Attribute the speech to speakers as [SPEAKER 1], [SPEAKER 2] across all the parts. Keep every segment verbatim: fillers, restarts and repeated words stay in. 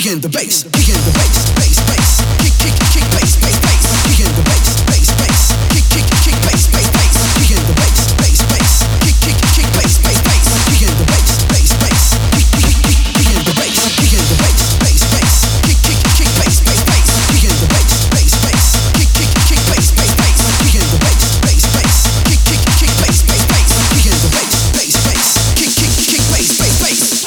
[SPEAKER 1] kicking the bass, kicking the bass, bass, bass, kick, kick, kick, bass, bass, bass, kicking the bass, bass, bass, kick, kick, kick, bass, bass, bass, kicking the bass, bass, bass, kick, kick, kick, bass, bass, bass, kicking the bass, bass, bass, kick, kick, kick, kicking the bass, kicking the bass, bass, bass, kick, kick, kick, bass, bass, bass, kicking the bass, bass, bass, kick, kick, kick, bass, bass, bass, kicking the bass, bass, bass, kick, kick, kick, bass, bass, bass, kicking the bass, bass, bass, kick, kick, kick, bass, bass, bass.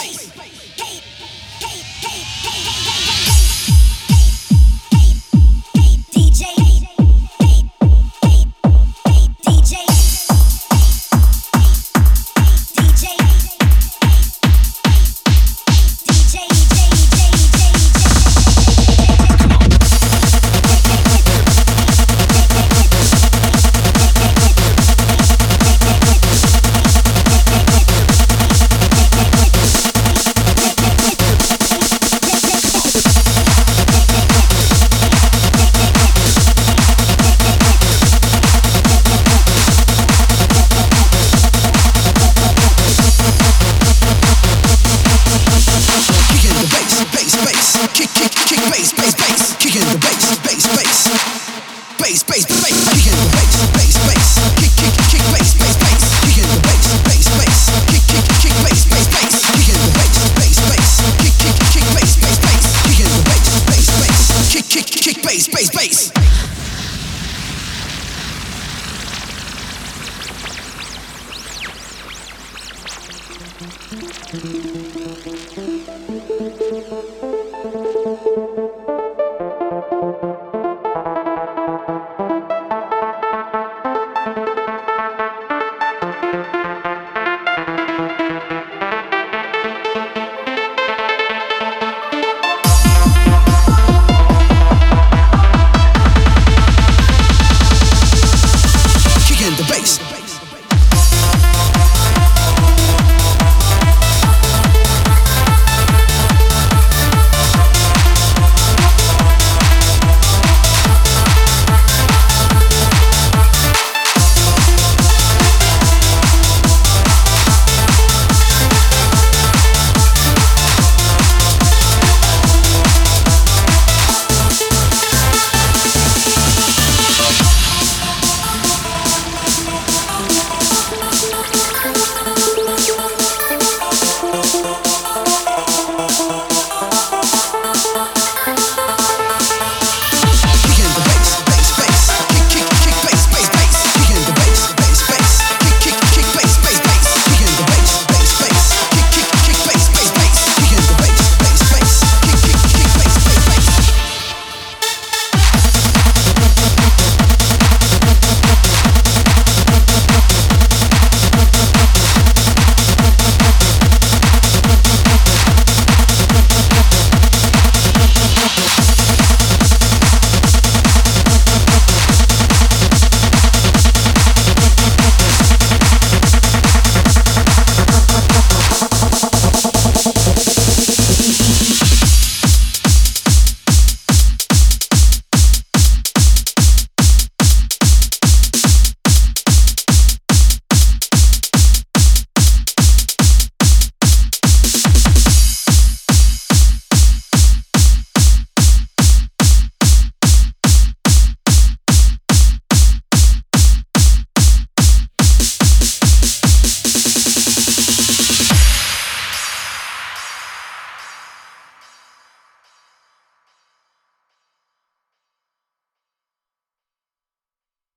[SPEAKER 1] Kick, kick, kick, bass, bass, bass, kicking the bass, bass, bass, bass, bass, bass, kicking the bass, bass, bass, kick, kick, kick, bass, bass, bass, kicking the bass, bass, bass, kick, kick, kick, bass, bass, bass, kicking the bass, bass, bass, kick, kick, kick, bass, bass, bass, kicking the bass, bass, bass, kick, kick, kick, bass, bass, bass. Thank you.